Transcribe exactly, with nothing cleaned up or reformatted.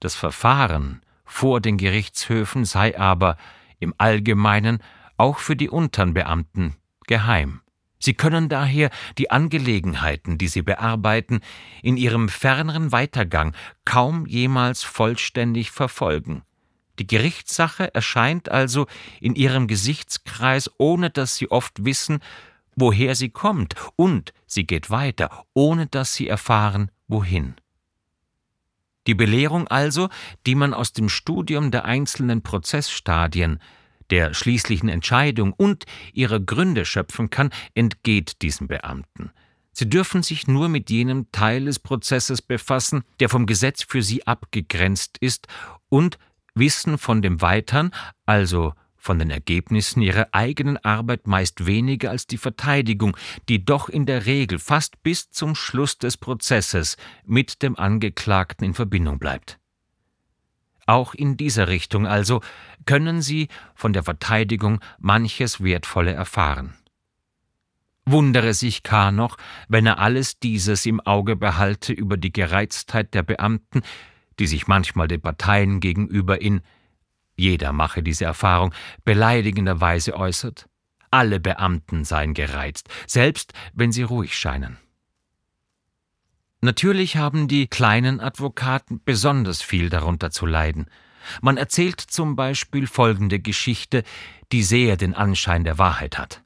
Das Verfahren vor den Gerichtshöfen sei aber im Allgemeinen auch für die unteren Beamten geheim. Sie können daher die Angelegenheiten, die sie bearbeiten, in ihrem ferneren Weitergang kaum jemals vollständig verfolgen. Die Gerichtssache erscheint also in ihrem Gesichtskreis, ohne dass sie oft wissen, woher sie kommt, und sie geht weiter, ohne dass sie erfahren, wohin. Die Belehrung also, die man aus dem Studium der einzelnen Prozessstadien, der schließlichen Entscheidung und ihrer Gründe schöpfen kann, entgeht diesen Beamten. Sie dürfen sich nur mit jenem Teil des Prozesses befassen, der vom Gesetz für sie abgegrenzt ist, und wissen von dem Weiteren, also von den Ergebnissen ihrer eigenen Arbeit, meist weniger als die Verteidigung, die doch in der Regel fast bis zum Schluss des Prozesses mit dem Angeklagten in Verbindung bleibt. Auch in dieser Richtung also können sie von der Verteidigung manches Wertvolle erfahren. Wundere sich K. noch, wenn er alles dieses im Auge behalte über die Gereiztheit der Beamten, die sich manchmal den Parteien gegenüber in, jeder mache diese Erfahrung, beleidigender Weise äußert. Alle Beamten seien gereizt, selbst wenn sie ruhig scheinen. Natürlich haben die kleinen Advokaten besonders viel darunter zu leiden. Man erzählt zum Beispiel folgende Geschichte, die sehr den Anschein der Wahrheit hat.